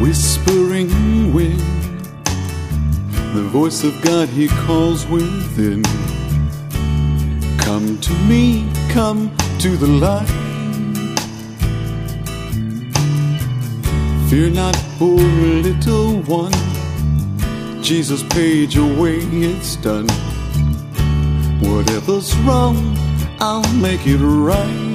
whispering wind, the voice of God He calls within. Come to me, come to the light. Fear not, poor little one, Jesus paid your way, it's done. Whatever's wrong, I'll make it right.